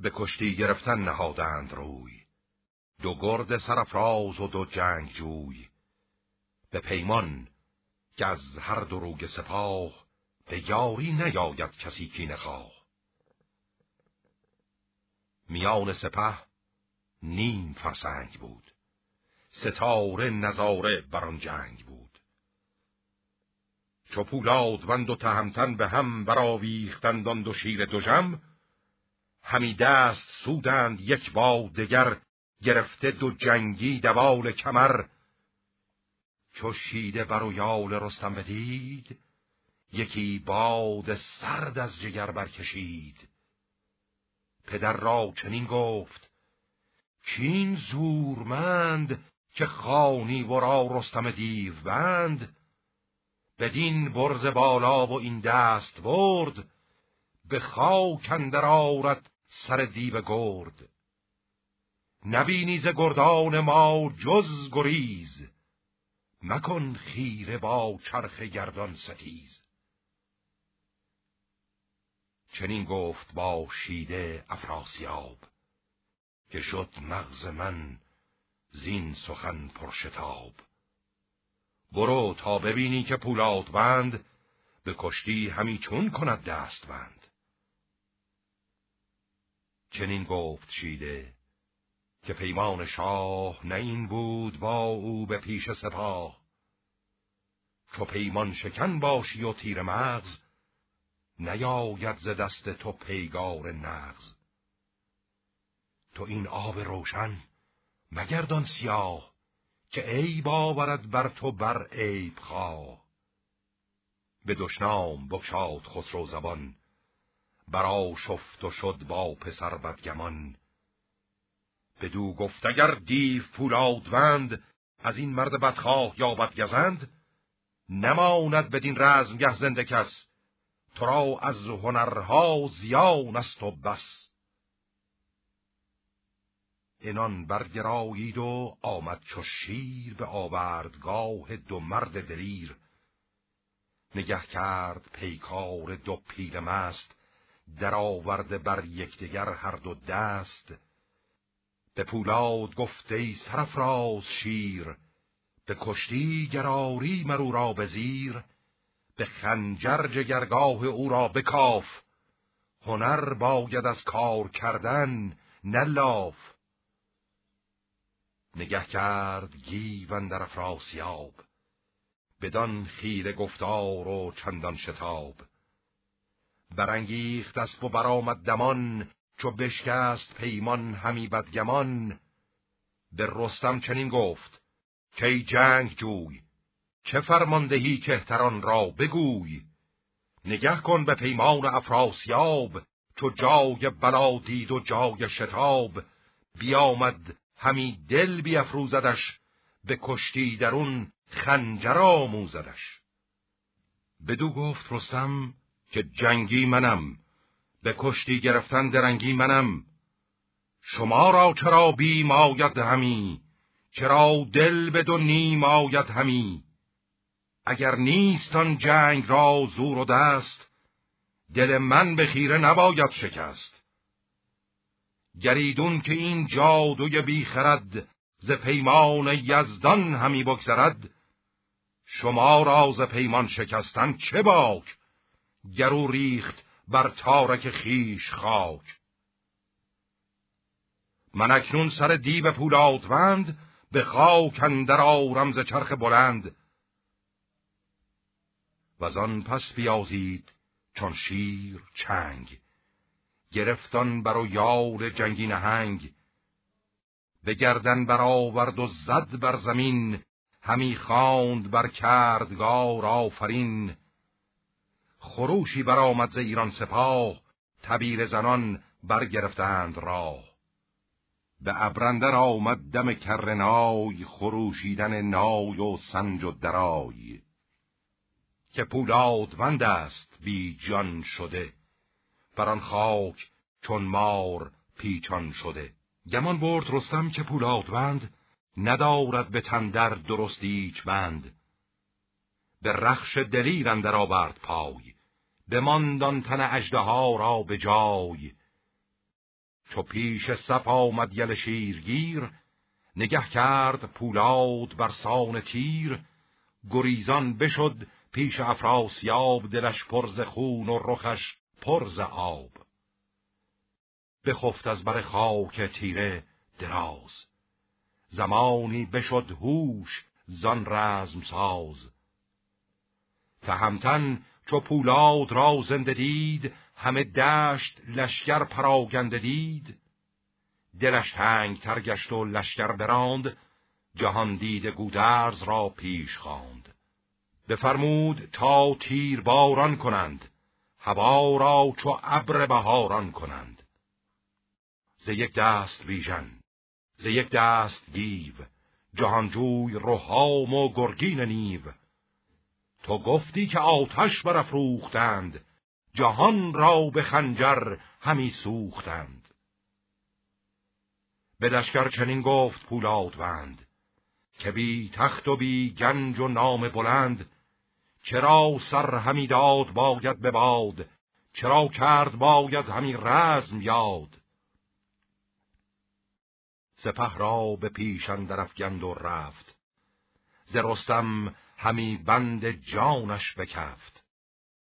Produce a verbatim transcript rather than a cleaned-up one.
به کشتی گرفتن نهادند روی، دو گرد سرافراز و دو جنگ جوی. به پیمان که از هر دو روگ سپاه، به یاری نیاید کسی کینه خواه. میان سپه نیم فرسنگ بود، ستاره نظاره بر آن جنگ بود. چو پولادوند و تهمتن به هم برآویختند آن دو شیر دژم، همی دست سودند یک با دگر، گرفته دو جنگی دوال کمر. چو شیده بر و یال رستم بدید، یکی باد سرد از جگر برکشید. پدر را چنین گفت کین زورمند، که خوانی ورا رستم دیو بند. بدین برز بالا و این دست برد، به خاک اندر آرد سر دیو گرد. نبینی ز گردان ما جز گریز، مکن خیره با چرخ گردان ستیز. چنین گفت با شیده افراسیاب، که شد مغز من زین سخن پرشتاب. برو تا ببینی که پولادوند، به کشتی همی چون کند دست بند. چنین گفت شیده که پیمان شاه، نه این بود با او به پیش سپاه. چو پیمان شکن باشی و تیر مغز، نیاید ز دست تو پیگار نغز. تو این آب روشن مگردان سیاه، که عیب آورد بر تو بر عیب خواه. به دشنام بگشاد خسرو زبان، برا شفت و شد با پسر بدگمان. بدو گفت اگر دیو پولادوند، از این مرد بدخواه یابد گزند. نماند بدین رزمگه زنده کس، تو را از هنرها زیان است و بس. اینان برگرایید و آمد چو شیر، به آوردگاه دو مرد دلیر. نگه کرد پیکار دو پیل مست، در آورده بر یکدیگر هر دو دست. به پولاد گفت ای سرافراز شیر، به کشتی گراری مرو را به زیر. به خنجر جگرگاه او را بکاف، هنر باید از کار کردن نه لاف. نگه کرد گیو اندر افراسیاب، بدان خیره گفتار و چندان شتاب. برانگیخت اسپ و برآمد دمان، چو بشکست پیمان همی بدگمان. به رستم چنین گفت کی جنگ جوی، چه فرماندهی کهتران را بگوی. نگه کن به پیمان افراسیاب، چو جای بلا دید و جای شتاب. بیامد همی دل بیفروزدش، به کشتی درون خنجر آموزدش. بدو گفت رستم که جنگی منم، به کشتی گرفتن درنگی منم. شما را چرا بیم آید همی، چرا دل به دو نیم آید همی. اگر نیست آن جنگ را زور و دست، دل من به خیره نباید شکست. گریدون که این جادوی بیخرد، ز پیمان یزدان همی بگذرد. شما را ز پیمان شکستن چه باک، گرو ریخت بر تارک خیش خاک. من اکنون سر دیو پولادوند، به خاک اندر آرم ز چرخ بلند. وزان پس بیازید چون شیر چنگ، گرفتان بر و یال جنگی نهنگ. به گردن برآورد و زد بر زمین، همی خواند بر کردگار آفرین. خروشی برآمد ز ایران سپاه، تبیر زنان برگرفتند راه. به ابرندر آمد دم کرنای، خروشیدن نای و سنج و درای. که پولادوند است بی جان شده، بران خاک چون مار پیچان شده. گمان برد رستم که پولادوند، ندارد به تن در درست ایچ بند. به رخش دلیر اندر آورد پای، بماند آن تن اژدها را به جای. چو پیش صف آمد یل شیرگیر، نگه کرد پولاد بر سان تیر. گریزان بشد پیش افراسیاب، دلش پر ز خون و رخش پر ز آب. بخفت از بر خاک تیره دراز، زمانی بشد هوش زان رزم ساز. تهمتن چو پولاد را زنده دید، همه دشت لشکر پراگنده دید. دلش تنگ تر گشت و لشکر براند، جهان دید گودرز را پیش خواند. بفرمود تا تیر باران کنند، هوا را چو ابر بهاران کنند. ز یک دست بیژن، ز یک دست گیو، جهانجوی رهام و گرگین نیو. تو گفتی که آتش برافروختند، جهان را به خنجر همی سوختند. به لشکر چنین گفت پولادوند، که بی تخت و بی گنج و نام بلند، چرا سر همی داد باید به باد، چرا کرد باید همی رزم یاد. سپه را به پیش اندر افگند و رفت، ز رستم همی بند جانش بکفت.